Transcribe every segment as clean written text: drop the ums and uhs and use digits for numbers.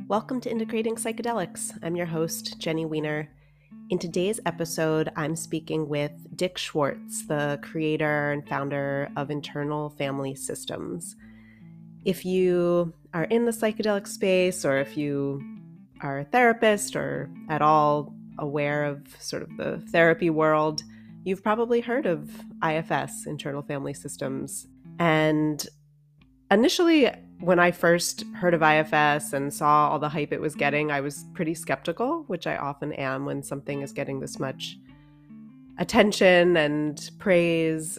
Welcome to Integrating Psychedelics. I'm your host, Jenny Weiner. In today's episode, I'm speaking with Dick Schwartz, the creator and founder of Internal Family Systems. If you are in the psychedelic space, or if you are a therapist or at all aware of sort of the therapy world, you've probably heard of IFS, Internal Family Systems. And initially, when I first heard of IFS and saw all the hype it was getting, I was pretty skeptical, which I often am when something is getting this much attention and praise.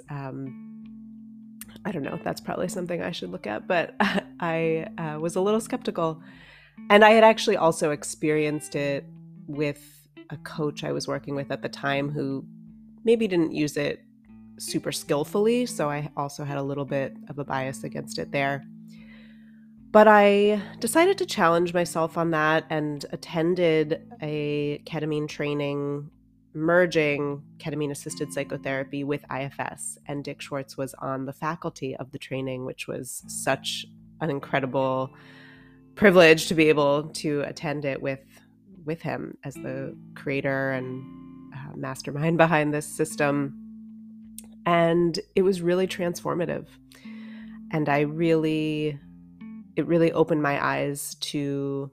I don't know, that's probably something I should look at, but I was a little skeptical. And I had actually also experienced it with a coach I was working with at the time who maybe didn't use it super skillfully, so I also had a little bit of a bias against it there. But I decided to challenge myself on that and attended a ketamine training merging ketamine-assisted psychotherapy with IFS, and Dick Schwartz was on the faculty of the training, which was such an incredible privilege to be able to attend it with him as the creator and mastermind behind this system. And it was really transformative. And it really opened my eyes to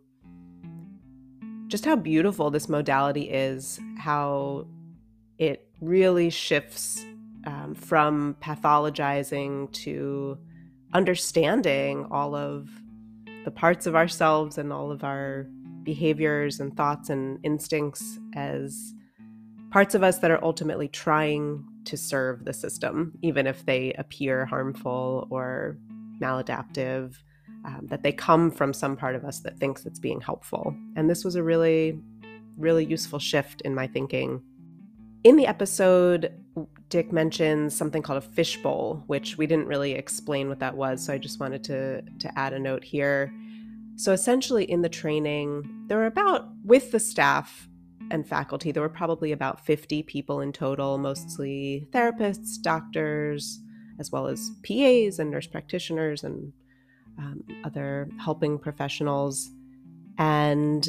just how beautiful this modality is, how it really shifts from pathologizing to understanding all of the parts of ourselves and all of our behaviors and thoughts and instincts as parts of us that are ultimately trying to serve the system, even if they appear harmful or maladaptive, that they come from some part of us that thinks it's being helpful. And this was a really, really useful shift in my thinking. In the episode, Dick mentions something called a fishbowl, which we didn't really explain what that was, so I just wanted to add a note here. So essentially in the training, there were with the staff and faculty, there were probably about 50 people in total, mostly therapists, doctors, as well as PAs and nurse practitioners and other helping professionals. And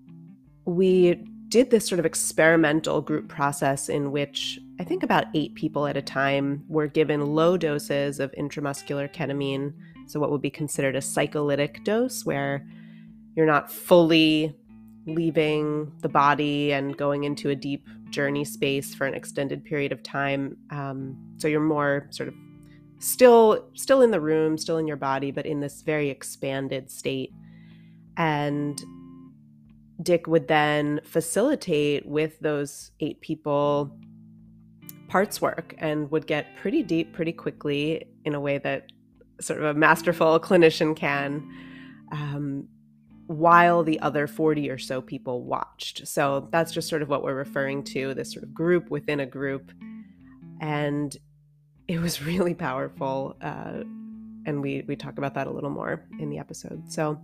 we did this sort of experimental group process in which I think about 8 people at a time were given low doses of intramuscular ketamine, so what would be considered a psycholytic dose, where you're not fully leaving the body and going into a deep journey space for an extended period of time. So you're more sort of still in the room, still in your body, but in this very expanded state. And Dick would then facilitate with those 8 people parts work and would get pretty deep pretty quickly in a way that sort of a masterful clinician can, while the other 40 or so people watched. So that's just sort of what we're referring to, this sort of group within a group. And it was really powerful. And we talk about that a little more in the episode. So,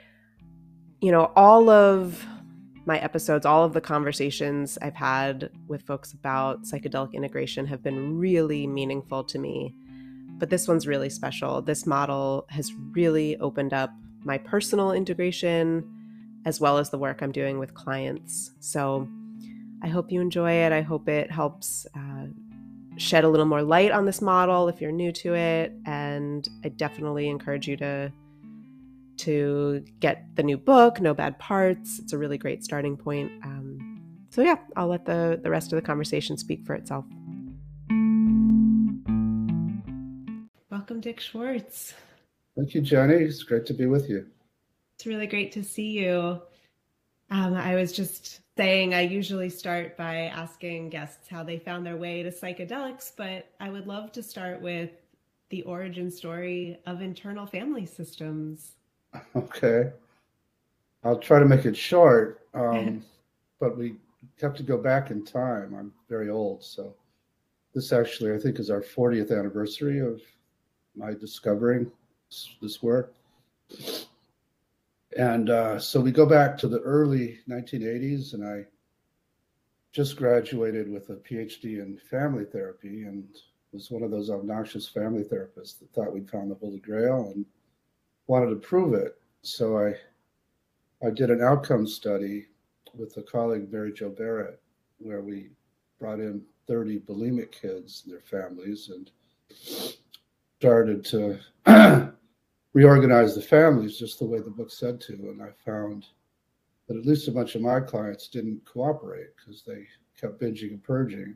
all of my episodes, all of the conversations I've had with folks about psychedelic integration have been really meaningful to me. But this one's really special. This model has really opened up my personal integration as well as the work I'm doing with clients. So I hope you enjoy it. I hope it helps shed a little more light on this model if you're new to it. And I definitely encourage you to get the new book, No Bad Parts. It's a really great starting point. So yeah, I'll let the rest of the conversation speak for itself. Welcome, Dick Schwartz. Thank you, Jenny. It's great to be with you. It's really great to see you. I was just saying I usually start by asking guests how they found their way to psychedelics, but I would love to start with the origin story of Internal Family Systems. Okay. I'll try to make it short, but we have to go back in time. I'm very old, so this actually, I think, is our 40th anniversary of my discovering this work. And so we go back to the early 1980s, and I just graduated with a PhD in family therapy and was one of those obnoxious family therapists that thought we'd found the Holy Grail and wanted to prove it. So I I did an outcome study with a colleague, Mary Jo Barrett, where we brought in 30 bulimic kids and their families and started to reorganize the families just the way the book said to. And I found that at least a bunch of my clients didn't cooperate because they kept binging and purging.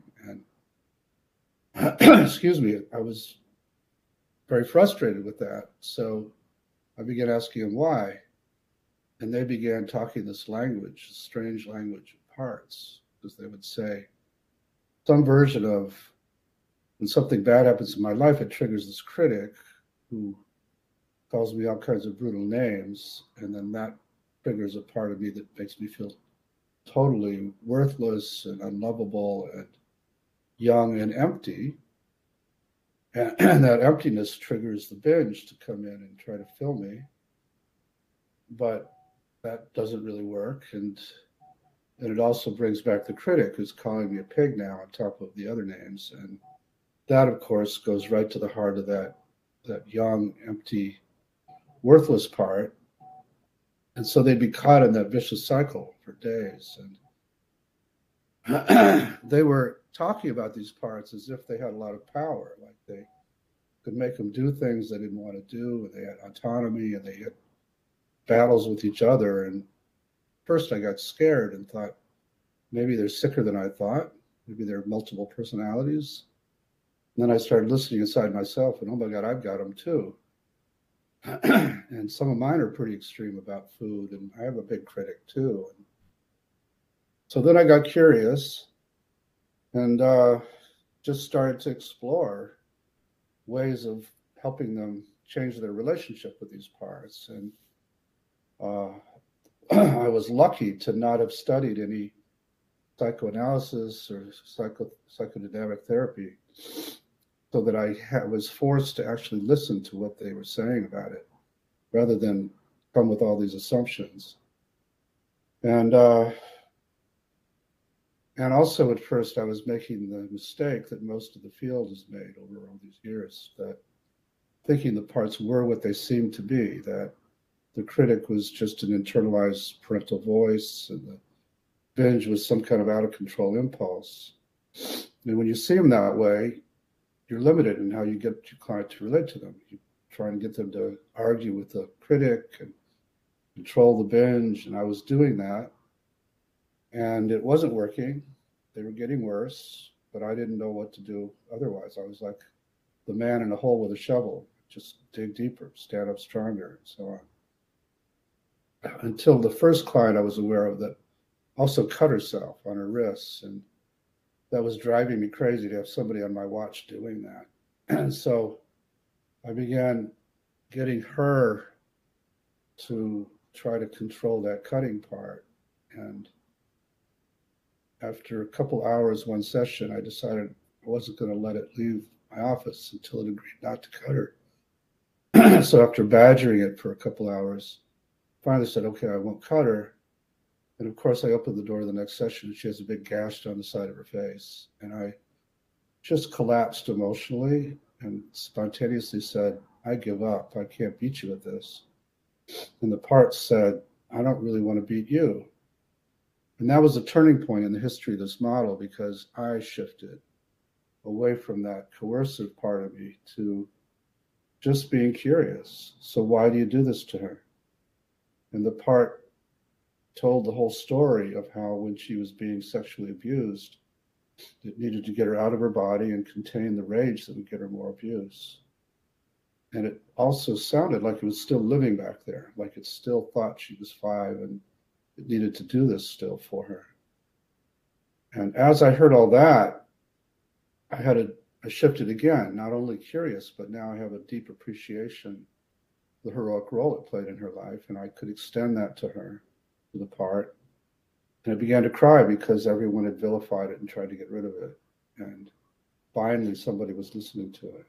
And excuse me, I was very frustrated with that. So I began asking them why. And they began talking this language, this strange language of parts, because they would say some version of when something bad happens in my life, it triggers this critic who calls me all kinds of brutal names. And then that triggers a part of me that makes me feel totally worthless and unlovable and young and empty. And that emptiness triggers the binge to come in and try to fill me. But that doesn't really work. And it also brings back the critic who's calling me a pig now on top of the other names. And that, of course, goes right to the heart of that young, empty, worthless part. And so they'd be caught in that vicious cycle for days. And they were talking about these parts as if they had a lot of power, like they could make them do things they didn't want to do, and they had autonomy, and they had battles with each other. And first I got scared and thought, maybe they're sicker than I thought. Maybe they're multiple personalities. And then I started listening inside myself, and oh my God, I've got them too. And some of mine are pretty extreme about food, and I have a big critic too. And so then I got curious and just started to explore ways of helping them change their relationship with these parts. And I was lucky to not have studied any psychoanalysis or psychodynamic therapy, so that I was forced to actually listen to what they were saying about it, rather than come with all these assumptions. And also at first I was making the mistake that most of the field has made over all these years, that thinking the parts were what they seemed to be, that the critic was just an internalized parental voice, and the binge was some kind of out of control impulse. And when you see them that way, you're limited in how you get your client to relate to them. You try and get them to argue with the critic and control the binge. And I was doing that, and it wasn't working. They were getting worse, but I didn't know what to do otherwise. I was like the man in a hole with a shovel, just dig deeper, stand up stronger, and so on. Until the first client I was aware of that also cut herself on her wrists, and that was driving me crazy to have somebody on my watch doing that. And so I began getting her to try to control that cutting part. And after a couple hours, one session, I decided I wasn't going to let it leave my office until it agreed not to cut her. So after badgering it for a couple hours, finally said, okay, I won't cut her. And of course, I opened the door to the next session, and she has a big gash down the side of her face. And I just collapsed emotionally and spontaneously said, I give up. I can't beat you at this. And the part said, I don't really want to beat you. And that was a turning point in the history of this model, because I shifted away from that coercive part of me to just being curious. So why do you do this to her? And the part told the whole story of how when she was being sexually abused, it needed to get her out of her body and contain the rage that would get her more abuse. And it also sounded like it was still living back there, like it still thought she was 5 and it needed to do this still for her. And as I heard all that, I shifted again, not only curious, but now I have a deep appreciation of the heroic role it played in her life, and I could extend that to her, to the part. And I began to cry because everyone had vilified it and tried to get rid of it. And finally, somebody was listening to it.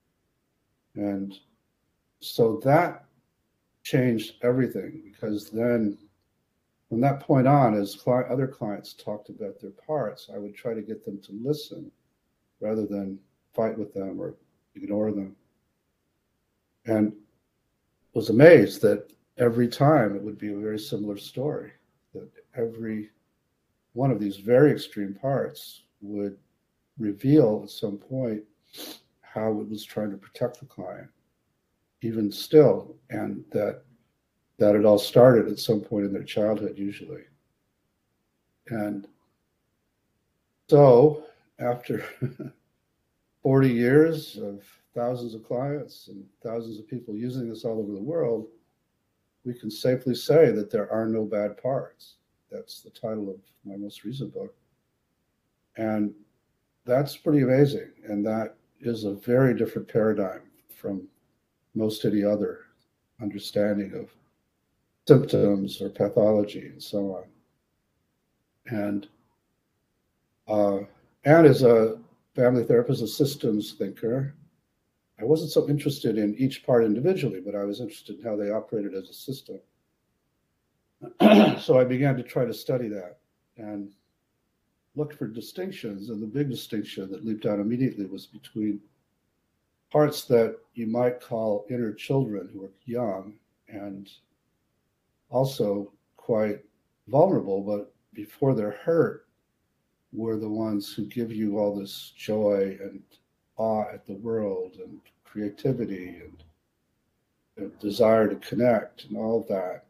And so that changed everything, because then from that point on, as other clients talked about their parts, I would try to get them to listen rather than fight with them or ignore them. And was amazed that every time it would be a very similar story, that every one of these very extreme parts would reveal at some point how it was trying to protect the client, even still, and that it all started at some point in their childhood, usually. And so after 40 years of thousands of clients and thousands of people using this all over the world, we can safely say that there are no bad parts. That's the title of my most recent book. And that's pretty amazing. And that is a very different paradigm from most any other understanding of symptoms or pathology and so on. And as a family therapist, a systems thinker, I wasn't so interested in each part individually, but I was interested in how they operated as a system. So I began to try to study that and look for distinctions. And the big distinction that leaped out immediately was between parts that you might call inner children who are young and also quite vulnerable, but before they're hurt, were the ones who give you all this joy and awe at the world and creativity and a desire to connect and all of that.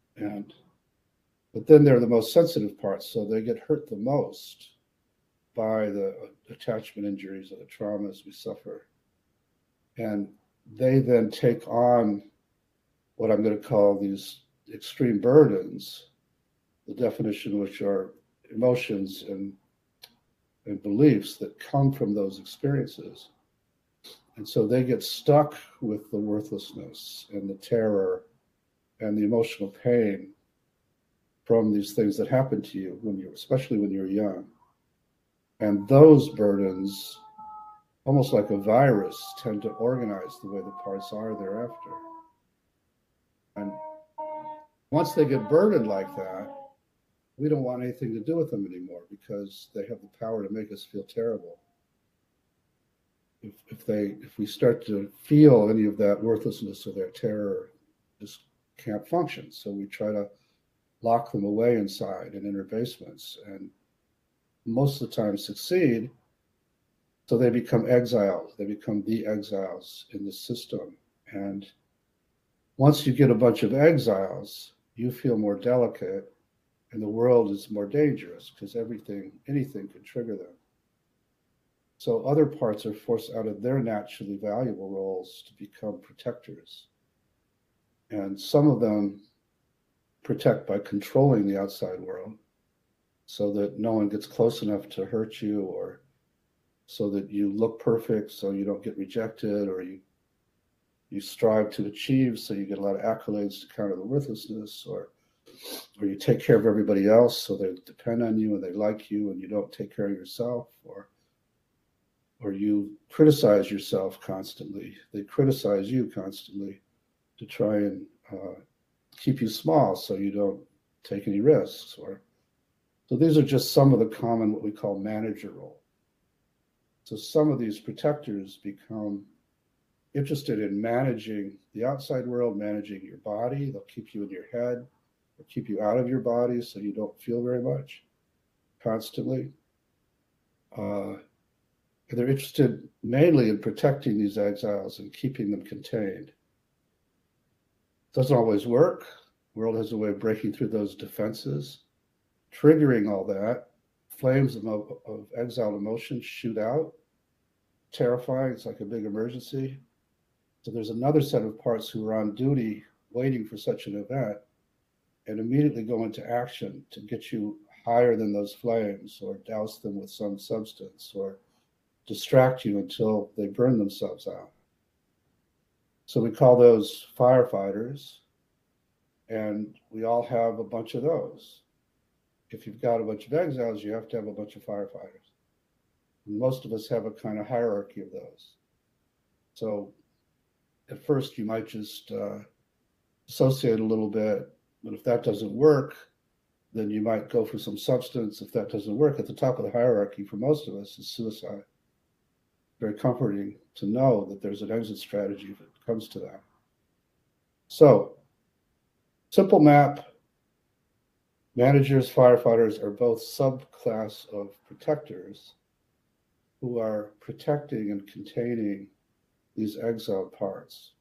But then they're the most sensitive parts, so they get hurt the most by the attachment injuries or the traumas we suffer. And they then take on what I'm going to call these extreme burdens, the definition of which are emotions and beliefs that come from those experiences. And so they get stuck with the worthlessness and the terror and the emotional pain from these things that happen to you especially when you're young. And those burdens, almost like a virus, tend to organize the way the parts are thereafter. And once they get burdened like that, we don't want anything to do with them anymore because they have the power to make us feel terrible. If we start to feel any of that worthlessness or their terror, just can't function. So we try to lock them away inside in inner basements, and most of the time succeed. So they become exiles. They become the exiles in the system. And once you get a bunch of exiles, you feel more delicate, and the world is more dangerous because anything can trigger them. So other parts are forced out of their naturally valuable roles to become protectors. And some of them protect by controlling the outside world so that no one gets close enough to hurt you, or so that you look perfect so you don't get rejected, or you strive to achieve so you get a lot of accolades to counter the worthlessness, or you take care of everybody else so they depend on you and they like you and you don't take care of yourself, or you criticize yourself constantly. They criticize you constantly to try and keep you small so you don't take any risks. So these are just some of the common, what we call manager role. So some of these protectors become interested in managing the outside world, managing your body. They'll keep you in your head or keep you out of your body so you don't feel very much constantly. And they're interested mainly in protecting these exiles and keeping them contained. Doesn't always work. The world has a way of breaking through those defenses, triggering all that. Flames of exiled emotions shoot out. Terrifying. It's like a big emergency. So there's another set of parts who are on duty waiting for such an event and immediately go into action to get you higher than those flames, or douse them with some substance, or distract you until they burn themselves out. So we call those firefighters, and we all have a bunch of those. If you've got a bunch of exiles, you have to have a bunch of firefighters. And most of us have a kind of hierarchy of those. So at first you might just associate a little bit, but if that doesn't work, then you might go for some substance. If that doesn't work, at the top of the hierarchy for most of us is suicide. Very comforting to know that there's an exit strategy if it comes to that. So Simple map, managers, firefighters are both subclass of protectors who are protecting and containing these exiled parts.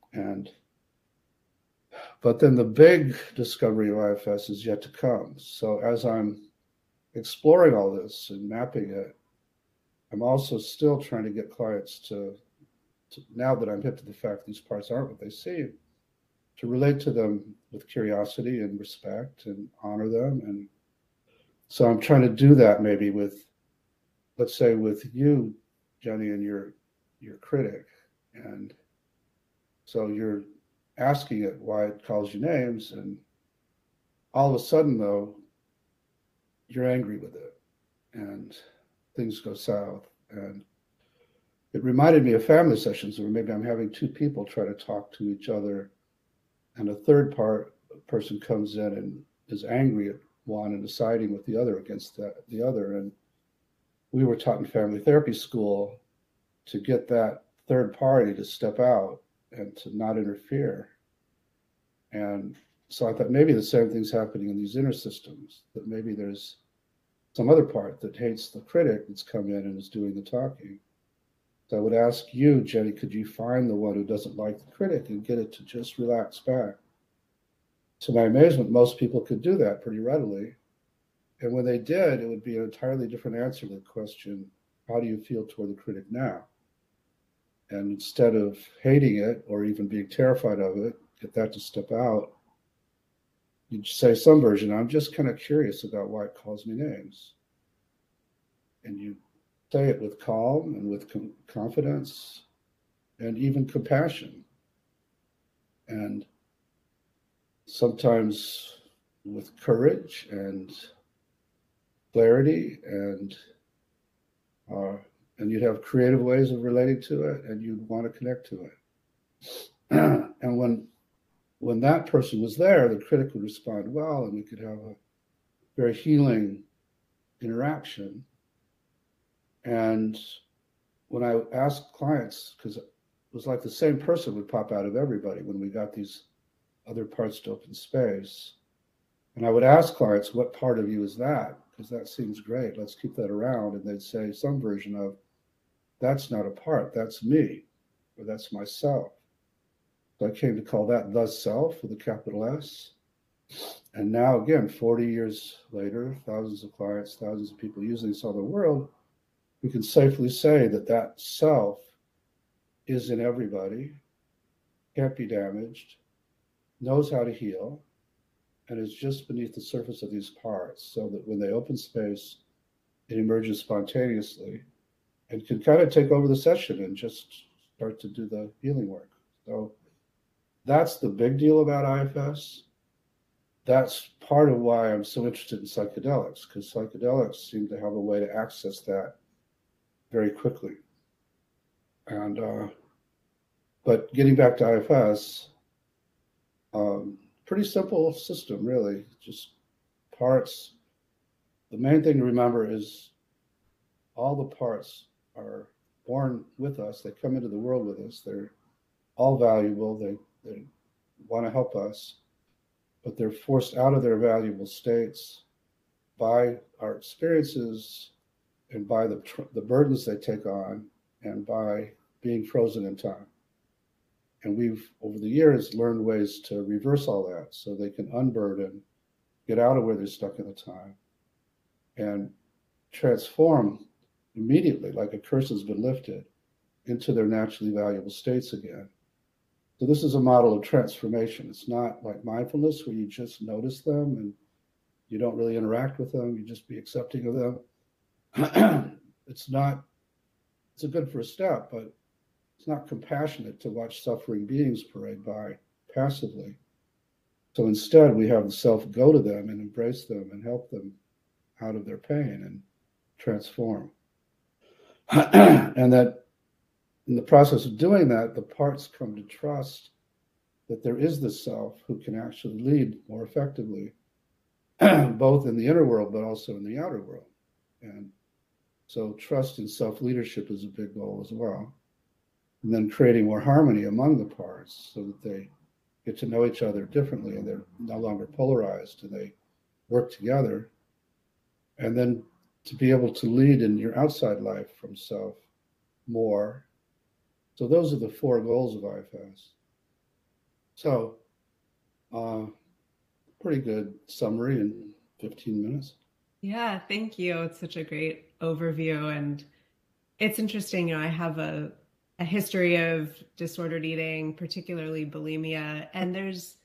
But then the big discovery of IFS is yet to come. So as I'm exploring all this and mapping it, I'm also still trying to get clients to now that I'm hip to the fact these parts aren't what they seem, to relate to them with curiosity and respect and honor them. And so I'm trying to do that maybe with, let's say, with you, Jenny, and your critic. And so you're asking it why it calls you names, and all of a sudden, though, you're angry with it, and things go south. And it reminded me of family sessions where maybe I'm having two people try to talk to each other, and a third person comes in and is angry at one and deciding with the other against the other. And we were taught in family therapy school to get that third party to step out and to not interfere. And so I thought maybe the same thing's happening in these inner systems, that maybe there's some other part that hates the critic that's come in and is doing the talking. So I would ask you, Jenny, could you find the one who doesn't like the critic and get it to just relax back? To my amazement, most people could do that pretty readily. And when they did, it would be an entirely different answer to the question, how do you feel toward the critic now? And instead of hating it or even being terrified of it, get that to step out, you'd say some version, I'm just kind of curious about why it calls me names. And you say it with calm and with confidence and even compassion. And sometimes with courage and clarity, and you'd have creative ways of relating to it, and you'd want to connect to it. And when that person was there, the critic would respond well, and we could have a very healing interaction. And when I asked clients, because it was like the same person would pop out of everybody when we got these other parts to open space. And I would ask clients, what part of you is that? Because that seems great. Let's keep that around. And they'd say some version of, that's not a part, that's me, or that's myself. So I came to call that the self with a capital S. And now, again, 40 years later, thousands of clients, thousands of people using this all over the world, we can safely say that that self is in everybody, can't be damaged, knows how to heal, and is just beneath the surface of these parts, so that when they open space, it emerges spontaneously and can kind of take over the session and just start to do the healing work. So that's the big deal about IFS. That's part of why I'm so interested in psychedelics, because psychedelics seem to have a way to access that very quickly. And but getting back to IFS, pretty simple system, really. Just parts. The main thing to remember is all the parts are born with us. They come into the world with us. They're all valuable. They want to help us, but they're forced out of their valuable states by our experiences and by the burdens they take on, and by being frozen in time. And we've, over the years, learned ways to reverse all that so they can unburden, get out of where they're stuck in the time, and transform immediately, like a curse has been lifted, into their naturally valuable states again. So this is a model of transformation. It's not like mindfulness where you just notice them and you don't really interact with them, you just be accepting of them. It's a good first step, but it's not compassionate to watch suffering beings parade by passively. So instead, we have the self go to them and embrace them and help them out of their pain and transform. And that in the process of doing that, the parts come to trust that there is the self who can actually lead more effectively, both in the inner world, but also in the outer world. And so trust in self-leadership is a big goal as well. And then creating more harmony among the parts so that they get to know each other differently, and they're no longer polarized, and they work together. And then to be able to lead in your outside life from self more. So those are the four goals of IFS. So, pretty good summary in 15 minutes. Yeah, thank you. It's such a great overview. And it's interesting, I have a history of disordered eating, particularly bulimia, and there's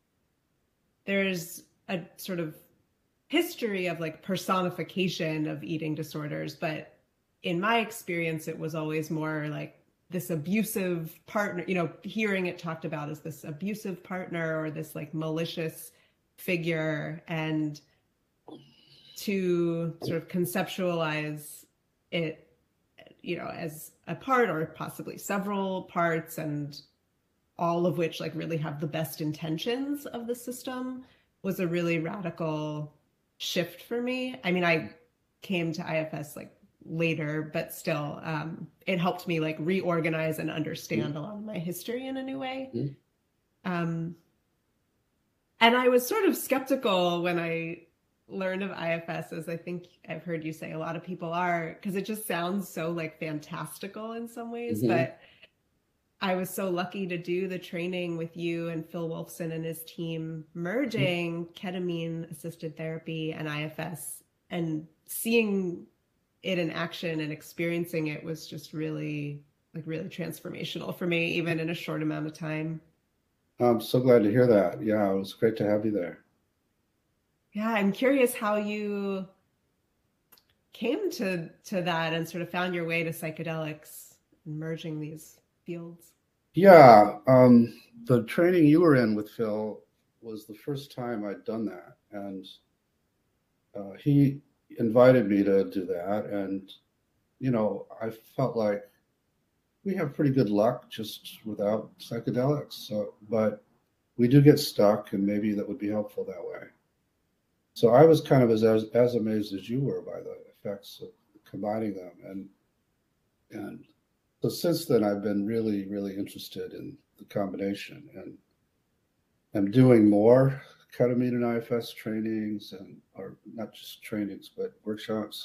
a sort of history of like personification of eating disorders, but in my experience, it was always more like this abusive partner, hearing it talked about as this abusive partner or this like malicious figure, and to sort of conceptualize it, as a part or possibly several parts, and all of which like really have the best intentions of the system, was a really radical shift for me. I mean, I came to IFS like later, but still, it helped me like reorganize and understand a lot of my history in a new way. And I was sort of skeptical when I learned of IFS, as I think I've heard you say a lot of people are, because it just sounds so like fantastical in some ways. But I was so lucky to do the training with you and Phil Wolfson and his team, merging ketamine assisted therapy and IFS, and seeing it in action and experiencing it was just really transformational for me, even in a short amount of time. I'm so glad to hear that. Yeah, it was great to have you there. Yeah, I'm curious how you came to that and sort of found your way to psychedelics and merging these fields. Yeah, the training you were in with Phil was the first time I'd done that, and he invited me to do that, and I felt like we have pretty good luck just without psychedelics. So, but we do get stuck, and maybe that would be helpful that way. So I was kind of as amazed as you were by the effects of combining them, and so since then I've been really, really interested in the combination, and I'm doing more ketamine and IFS trainings, or not just trainings but workshops,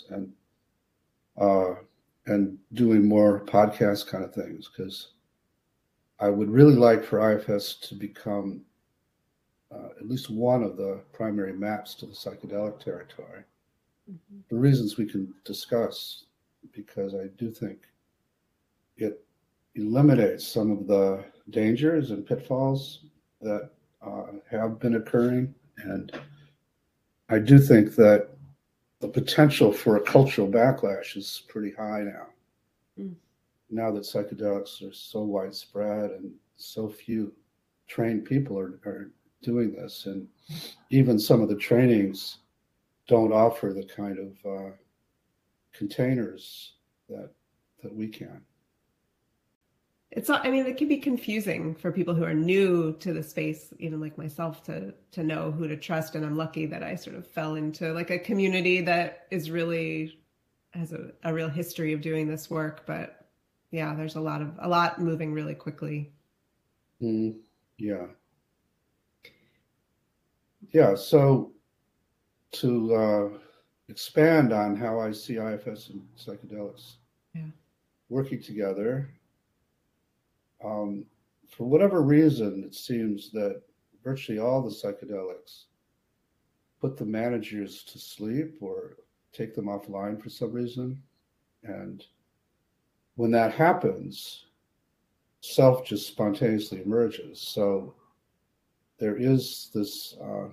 and doing more podcast kind of things, because I would really like for IFS to become at least one of the primary maps to the psychedelic territory. For reasons we can discuss, because I do think it eliminates some of the dangers and pitfalls that have been occurring. And I do think that the potential for a cultural backlash is pretty high now. Now that psychedelics are so widespread and so few trained people are doing this, and even some of the trainings don't offer the kind of containers that we can. It's not, I mean, it can be confusing for people who are new to the space, even like myself, to know who to trust. And I'm lucky that I sort of fell into like a community that is really has a real history of doing this work. But yeah, there's a lot moving really quickly. Yeah. So to expand on how I see IFS and psychedelics working together, for whatever reason, it seems that virtually all the psychedelics put the managers to sleep or take them offline for some reason. And when that happens, self just spontaneously emerges. So there is this,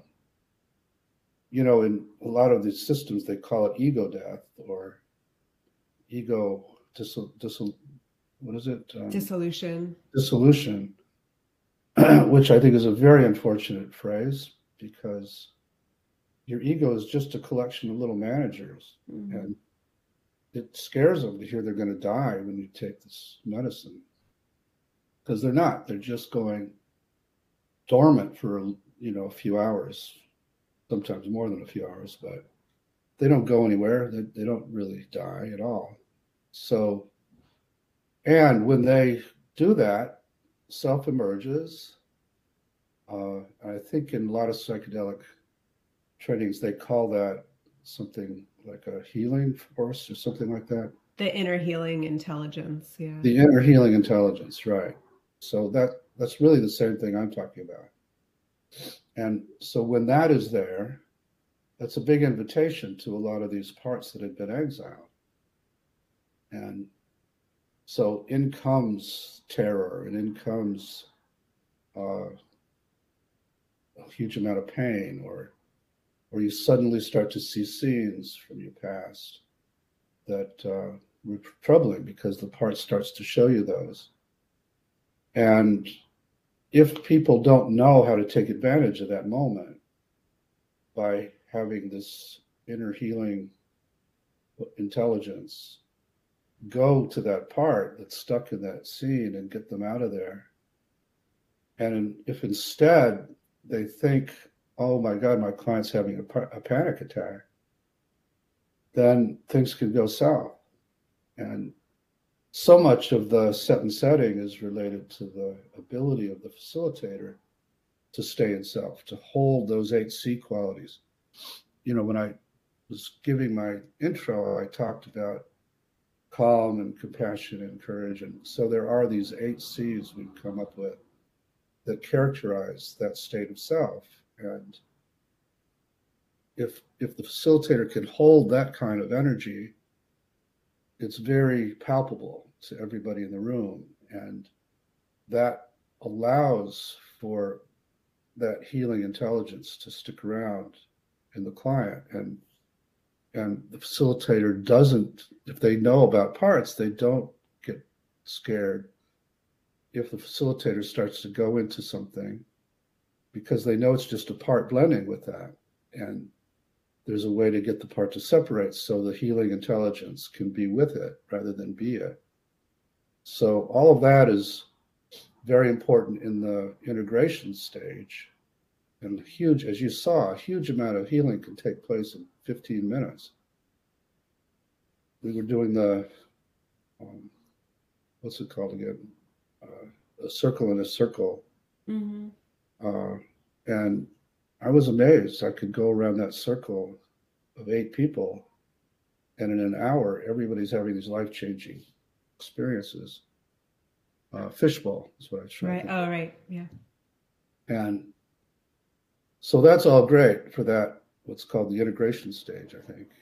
in a lot of these systems, they call it ego death or ego what is it? Dissolution. Dissolution, which I think is a very unfortunate phrase, because your ego is just a collection of little managers, and it scares them to hear they're going to die when you take this medicine, because they're not. They're just going dormant for a few hours, sometimes more than a few hours, but they don't go anywhere. They don't really die at all. So, and when they do that, self emerges, I think in a lot of psychedelic trainings, they call that something like a healing force or something like that. The inner healing intelligence. Yeah. The inner healing intelligence, right. So that's really the same thing I'm talking about. And so when that is there, that's a big invitation to a lot of these parts that have been exiled. And so in comes terror, and in comes a huge amount of pain, or you suddenly start to see scenes from your past that were troubling because the part starts to show you those. And if people don't know how to take advantage of that moment by having this inner healing intelligence go to that part that's stuck in that scene and get them out of there. And if instead they think, oh my God, my client's having a panic attack, then things can go south. And so much of the set and setting is related to the ability of the facilitator to stay in self, to hold those 8C qualities. When I was giving my intro, I talked about calm and compassion and courage. And so there are these 8Cs we've come up with that characterize that state of self. And if the facilitator can hold that kind of energy, it's very palpable to everybody in the room. And that allows for that healing intelligence to stick around in the client. And the facilitator doesn't, if they know about parts, they don't get scared if the facilitator starts to go into something, because they know it's just a part blending with that. And there's a way to get the part to separate so the healing intelligence can be with it rather than be it. So all of that is very important in the integration stage. And huge, as you saw, a huge amount of healing can take place in 15 minutes. We were doing the, what's it called again? A circle in a circle. Mm-hmm. And I was amazed. I could go around that circle of 8 people, and in an hour, everybody's having these life-changing experiences. Fishbowl is what I was trying to. Oh, right. Yeah. And so that's all great for that, what's called the integration stage, I think.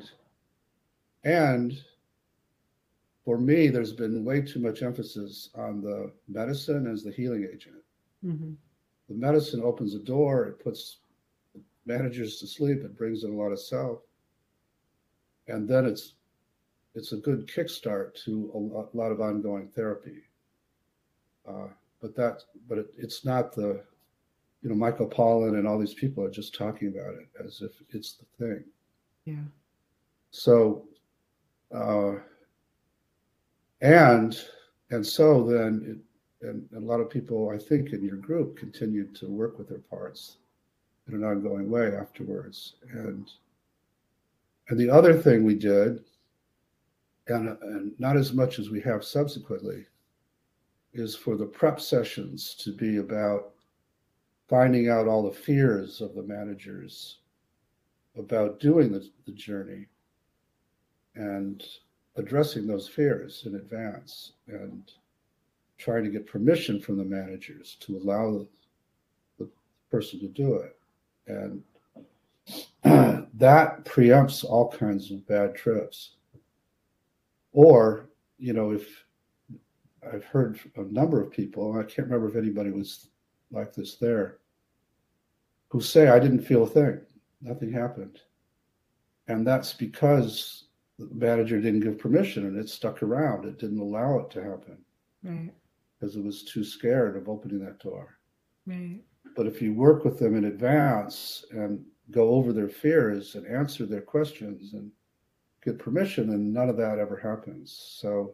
And for me, there's been way too much emphasis on the medicine as the healing agent. Mm-hmm. The medicine opens a door, it puts managers to sleep, it brings in a lot of self. And then it's a good kickstart to a lot of ongoing therapy. But it's not the, Michael Pollan and all these people are just talking about it as if it's the thing. Yeah. So, and so then and a lot of people, I think, in your group continued to work with their parts in an ongoing way afterwards. And the other thing we did, and not as much as we have subsequently, is for the prep sessions to be about finding out all the fears of the managers about doing the journey and addressing those fears in advance and trying to get permission from the managers to allow the person to do it. And that preempts all kinds of bad trips. Or, if I've heard a number of people, I can't remember if anybody was like this there, who say, I didn't feel a thing. Nothing happened. And that's because the manager didn't give permission and it stuck around. It didn't allow it to happen. Right. Because it was too scared of opening that door. Right. But if you work with them in advance and go over their fears and answer their questions and get permission, then none of that ever happens. So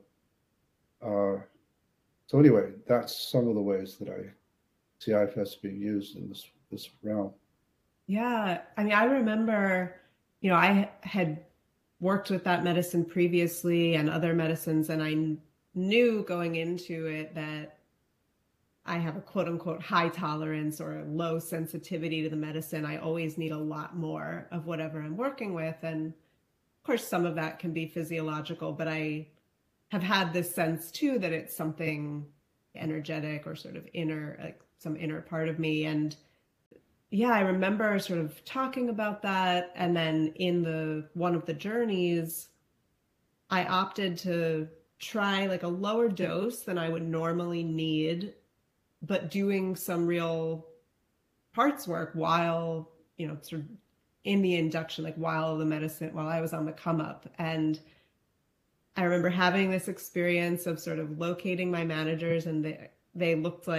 anyway, that's some of the ways that I see IFS being used in this realm. Yeah. I mean, I remember, I had worked with that medicine previously and other medicines, and I knew going into it that I have a quote unquote high tolerance or a low sensitivity to the medicine. I always need a lot more of whatever I'm working with. And of course, some of that can be physiological, but I have had this sense too that it's something energetic or sort of inner, like some inner part of me. And yeah, I remember sort of talking about that. And then in one of the journeys, I opted to try like a lower dose than I would normally need, but doing some real parts work while, sort of in the induction, like while I was on the come up. And I remember having this experience of sort of locating my managers, and they looked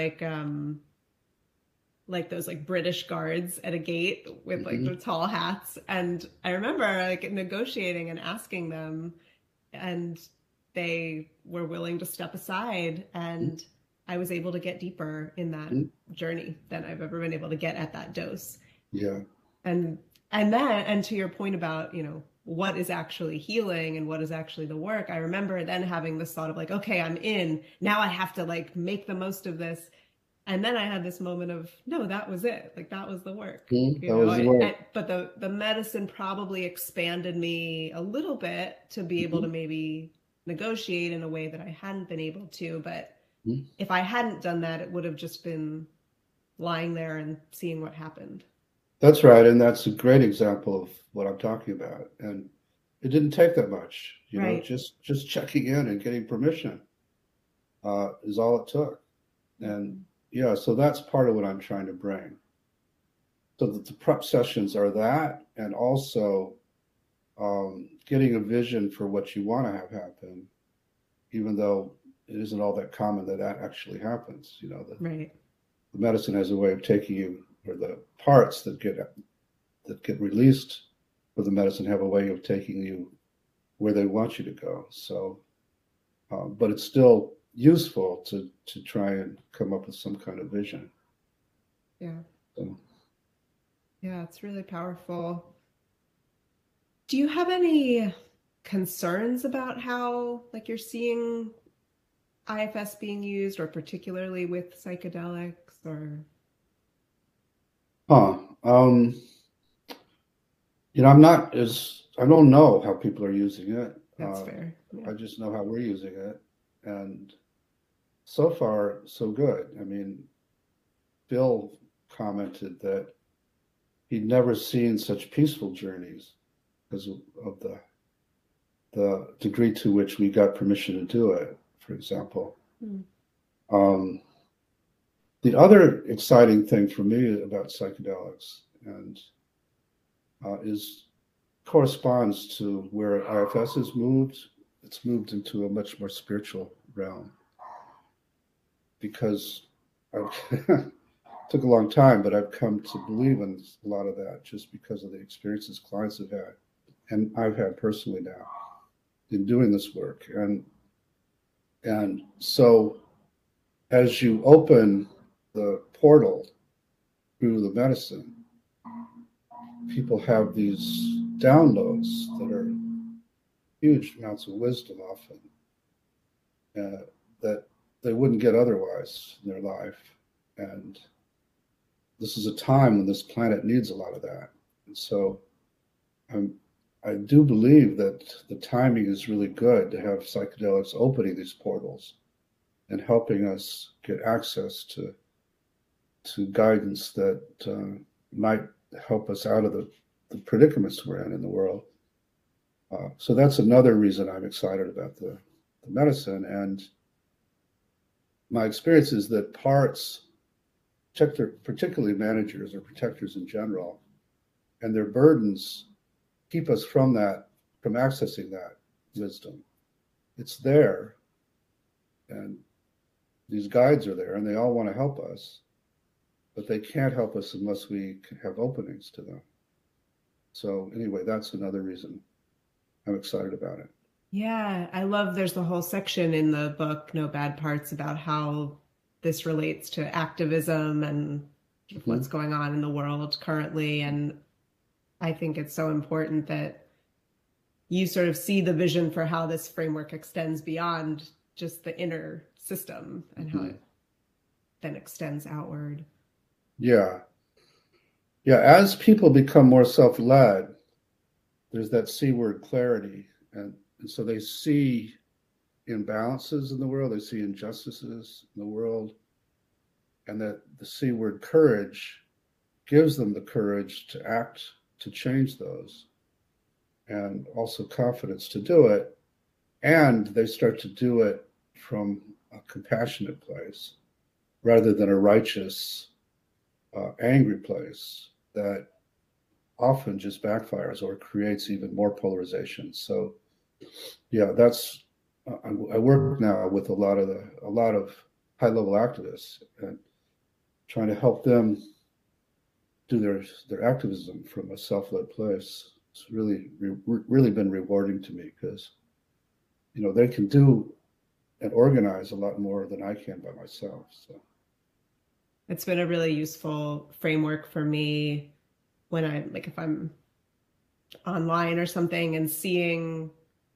like those like British guards at a gate with like the tall hats. And I remember like negotiating and asking them, and they were willing to step aside, and I was able to get deeper in that journey than I've ever been able to get at that dose. Yeah. And to your point about, what is actually healing and what is actually the work, I remember then having this thought of like, okay, I'm in, now I have to like make the most of this. And then I had this moment of, no, that was it. Like that was the work. That was the work. But the medicine probably expanded me a little bit to be able to maybe negotiate in a way that I hadn't been able to. But if I hadn't done that, it would have just been lying there and seeing what happened. That's right. And that's a great example of what I'm talking about. And it didn't take that much, right. just checking in and getting permission is all it took. And yeah, so that's part of what I'm trying to bring. So that the prep sessions are that, and also getting a vision for what you want to have happen, even though it isn't all that common that actually happens. Right. The medicine has a way of taking you, or the parts that get released for the medicine have a way of taking you where they want you to go. So, but it's still useful to try and come up with some kind of vision. Yeah. So. Yeah, it's really powerful. Do you have any concerns about how like you're seeing IFS being used, or particularly with psychedelics, or? I don't know how people are using it. That's fair. Yeah. I just know how we're using it. And so far, so good. I mean, Bill commented that he'd never seen such peaceful journeys because of the degree to which we got permission to do it, for example. The other exciting thing for me about psychedelics and corresponds to where IFS has moved. It's moved into a much more spiritual realm, because it took a long time, but I've come to believe in a lot of that just because of the experiences clients have had, and I've had personally now in doing this work. And so as you open the portal through the medicine, people have these downloads that are huge amounts of wisdom often that they wouldn't get otherwise in their life. And this is a time when this planet needs a lot of that. And so I do believe that the timing is really good to have psychedelics opening these portals and helping us get access to guidance that might help us out of the predicaments we're in the world. So that's another reason I'm excited about the medicine. And my experience is that parts, particularly managers or protectors in general, and their burdens keep us from accessing that wisdom. It's there, and these guides are there, and they all want to help us, but they can't help us unless we have openings to them. So anyway, that's another reason I'm excited about it. Yeah, I love there's the whole section in the book, No Bad Parts, about how this relates to activism and what's going on in the world currently. And I think it's so important that you sort of see the vision for how this framework extends beyond just the inner system and how then extends outward. Yeah. Yeah. As people become more self-led, there's that C word, clarity. And so they see imbalances in the world, they see injustices in the world, and that the C word, courage, gives them the courage to act, to change those, and also confidence to do it. And they start to do it from a compassionate place rather than a righteous, angry place that often just backfires or creates even more polarization. So, yeah, that's I work now with a lot of high level activists and trying to help them do their activism from a self led place. It's really been rewarding to me because they can do and organize a lot more than I can by myself. So it's been a really useful framework for me when I'm like, if I'm online or something and seeing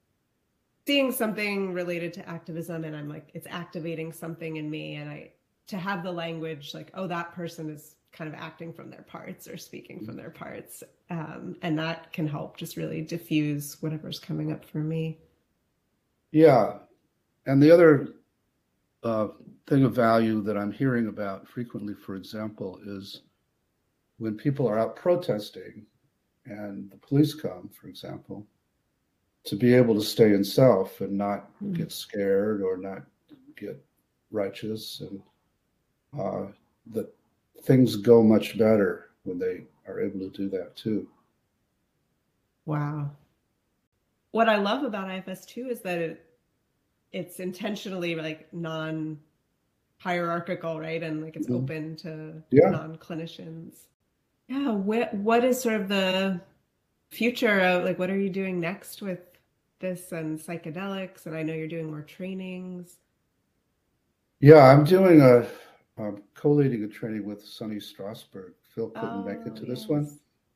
something related to activism, and I'm like, it's activating something in me, and to have the language like, oh, that person is kind of acting from their parts or speaking from their parts, and that can help just really diffuse whatever's coming up for me. yeah, and the other thing of value that I'm hearing about frequently, for example, is when people are out protesting and the police come, for example, to be able to stay in self and not get scared or not get righteous, and that things go much better when they are able to do that too. Wow. What I love about IFS too is that it's intentionally like non-hierarchical, right? And like it's open to non-clinicians. Yeah. What is sort of the future of, like, what are you doing next with this and psychedelics? And I know you're doing more trainings. Yeah, I'm doing I'm co-leading a training with Sonny Strasberg. Phil couldn't make it to this one.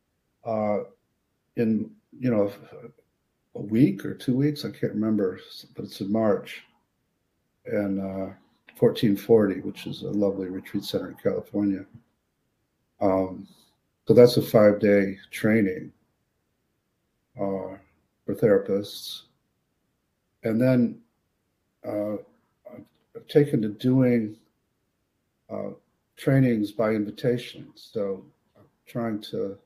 In a week or 2 weeks, I can't remember, but it's in March, and 1440, which is a lovely retreat center in California. So that's a 5-day training for therapists, and then I've taken to doing trainings by invitation. So I'm trying to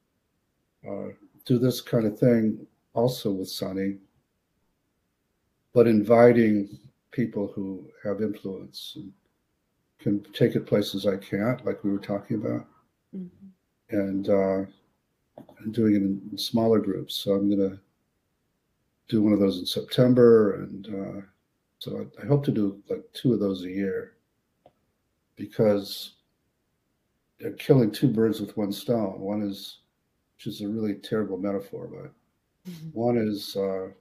do this kind of thing also with Sonny, but inviting people who have influence and can take it places I can't, like we were talking about, and doing it in smaller groups. So I'm going to do one of those in September, and so I hope to do like 2 of those a year, because they're killing 2 birds with 1 stone. One is, which is a really terrible metaphor, but one is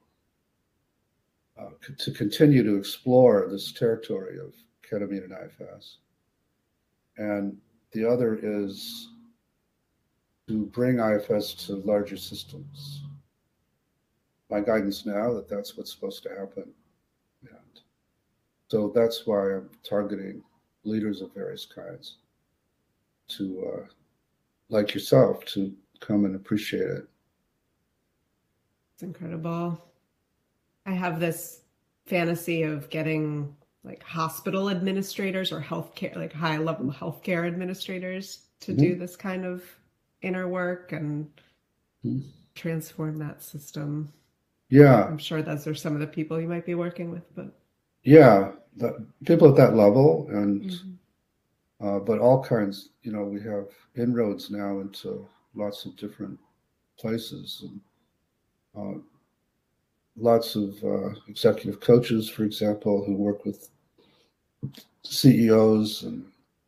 to continue to explore this territory of ketamine and IFS, and the other is to bring IFS to larger systems. My guidance now that that's what's supposed to happen, and so that's why I'm targeting leaders of various kinds to, like yourself, to come and appreciate it. It's incredible. I have this fantasy of getting like hospital administrators or healthcare, like high level healthcare administrators to do this kind of inner work and transform that system. Yeah. I'm sure those are some of the people you might be working with, but yeah, people at that level, and but all kinds. We have inroads now into lots of different places, and lots of executive coaches, for example, who work with CEOs, and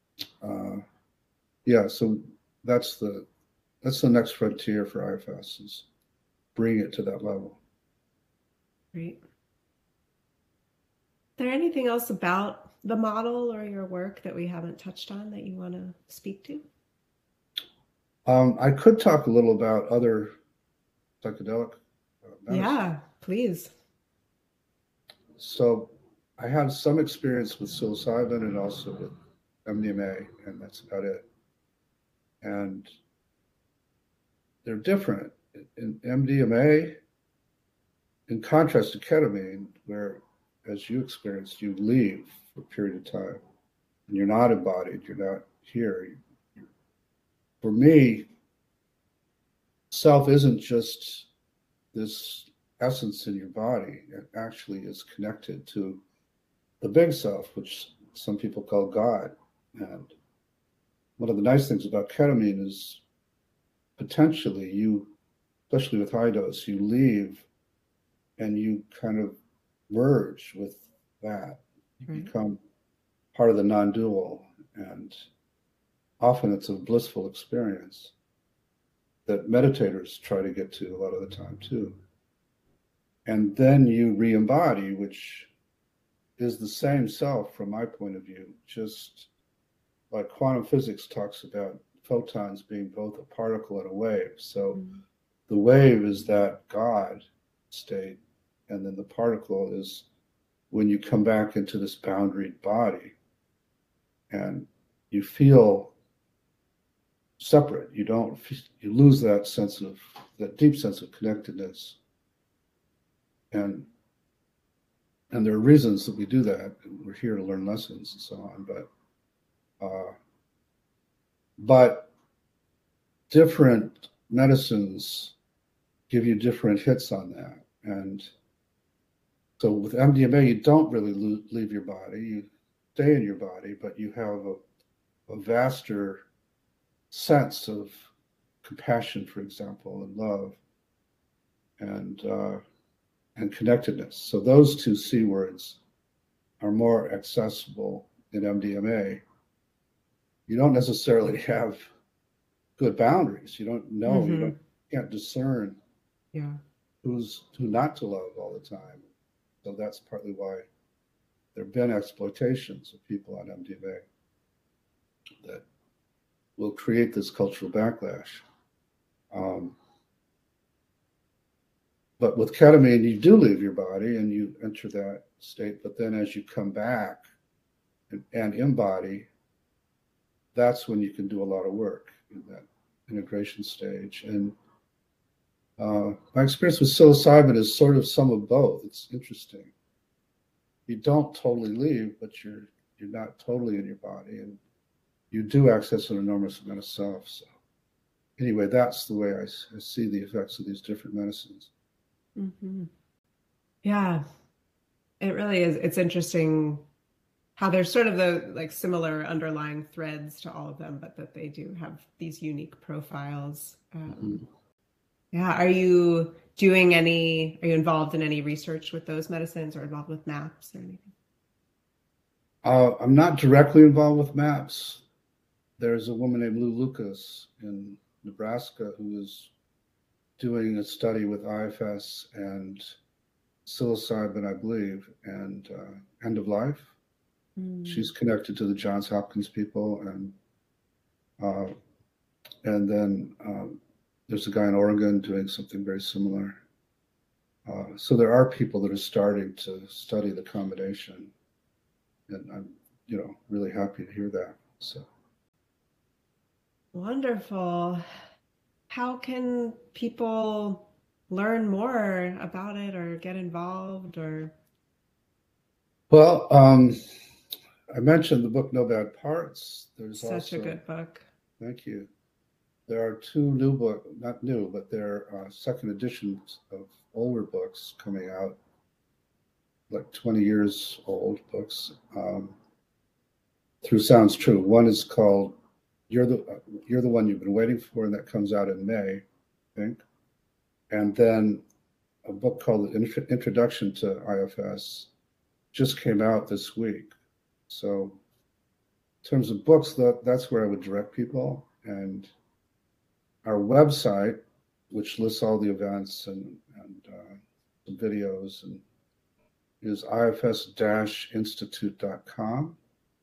so that's the next frontier for IFS, is bring it to that level. Great. Is there anything else about the model or your work that we haven't touched on that you want to speak to? I could talk a little about other psychedelic medicine. Yeah, please. So I have some experience with psilocybin and also with MDMA, and that's about it. And they're different. In MDMA, in contrast to ketamine, where, as you experienced, you leave for a period of time, and you're not embodied, you're not here. For me, self isn't just this essence in your body. It actually is connected to the big self, which some people call God. And one of the nice things about ketamine is potentially you, especially with high dose, you leave and you kind of merge with that. You become part of the non-dual, and often it's a blissful experience that meditators try to get to a lot of the time too. And then you re-embody, which is the same self from my point of view, just like quantum physics talks about photons being both a particle and a wave. So the wave is that God state, and then the particle is when you come back into this boundaried body and you feel separate. You lose that deep sense of connectedness. And there are reasons that we do that. We're here to learn lessons and so on, but different medicines give you different hits on that. And so with MDMA, you don't really leave your body. You stay in your body, but you have a vaster sense of compassion, for example, and love, and connectedness. So those two C words are more accessible in MDMA. You don't necessarily have good boundaries. You don't know. You can't discern who not to love all the time. So that's partly why there have been exploitations of people on MDMA that will create this cultural backlash. But with ketamine, you do leave your body and you enter that state. But then as you come back and embody, that's when you can do a lot of work in that integration stage. And my experience with psilocybin is sort of some of both. It's interesting. You don't totally leave, but you're not totally in your body, and you do access an enormous amount of self. So anyway, that's the way I see the effects of these different medicines. Yeah, it really is. It's interesting how there's sort of the like similar underlying threads to all of them, but that they do have these unique profiles. Yeah. Are you involved in any research with those medicines or involved with MAPS or anything? I'm not directly involved with MAPS. There's a woman named Lou Lucas in Nebraska who is doing a study with IFS and psilocybin, I believe, and end of life. She's connected to the Johns Hopkins people, and then there's a guy in Oregon doing something very similar. So there are people that are starting to study the combination, and I'm, really happy to hear that. So wonderful. How can people learn more about it or get involved or? Well, I mentioned the book No Bad Parts. There's such a good book. Thank you. There are two new books, not new, but they're second editions of older books coming out, like 20 years old books, through Sounds True. One is called You're the One You've Been Waiting For, and that comes out in May, I think. And then a book called Introduction to IFS just came out this week. So in terms of books, that's where I would direct people. And our website, which lists all the events and some videos, and is ifs-institute.com.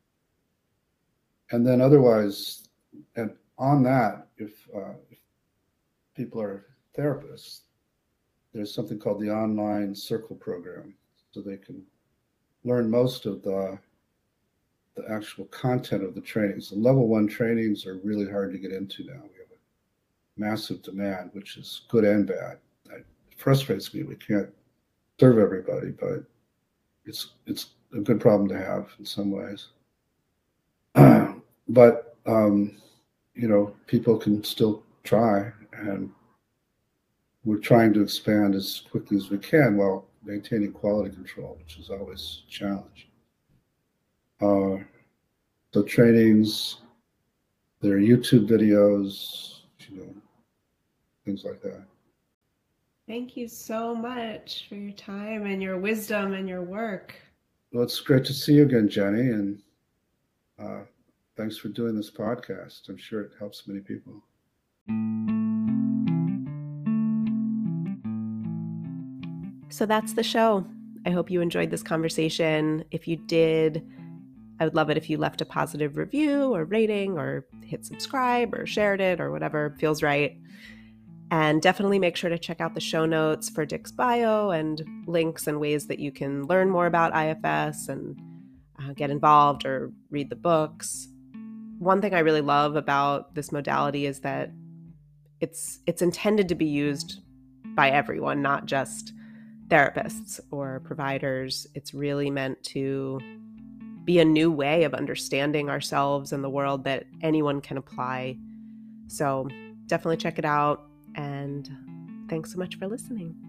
And then otherwise, and on that, if people are therapists, there's something called the Online Circle Program, so they can learn most of the the actual content of the trainings. The level 1 trainings are really hard to get into now. We have a massive demand, which is good and bad. That frustrates me. We can't serve everybody, but it's a good problem to have in some ways. But people can still try, and we're trying to expand as quickly as we can while maintaining quality control, which is always a challenge. So trainings, there are YouTube videos, things like that. Thank you so much for your time and your wisdom and your work. Well, it's great to see you again, Jenny, and thanks for doing this podcast. I'm sure it helps many people. So that's the show. I hope you enjoyed this conversation. If you did, I would love it if you left a positive review or rating or hit subscribe or shared it or whatever feels right. And definitely make sure to check out the show notes for Dick's bio and links and ways that you can learn more about IFS and get involved or read the books. One thing I really love about this modality is that it's intended to be used by everyone, not just therapists or providers. It's really meant to be a new way of understanding ourselves and the world that anyone can apply. So definitely check it out. And thanks so much for listening.